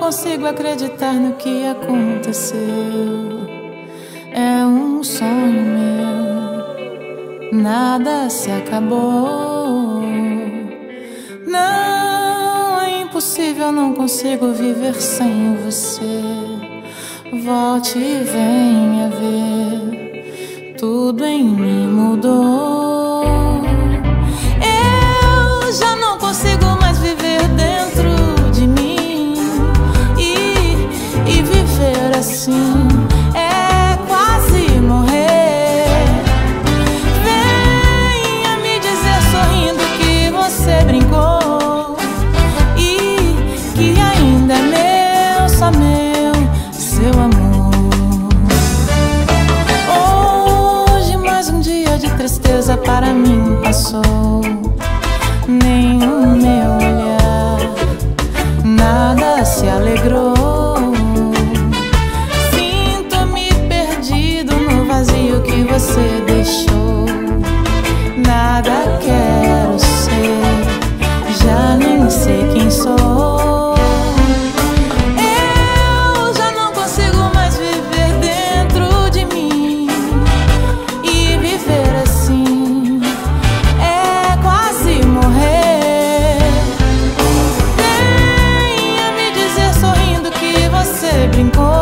consigo acreditar no que aconteceu. É um sonho meu, nada se acabou. Não, é impossível, não consigo viver sem você. Volte e venha ver, tudo em mim mudou. Eu já não consigo mais viver dentro de mim, e viver assim é quase morrer. Venha me dizer sorrindo que você brincou e que ainda é meu, só meu, seu amor. Hoje mais um dia de tristeza para mim passou. Nem o meu olhar, nada se alegrou. Sinto-me perdido no vazio que você deixou. Nada quero ser, já nem sei quem sou. Eu já não consigo mais viver dentro de mim, e viver assim é quase morrer. Venha me dizer sorrindo que você brincou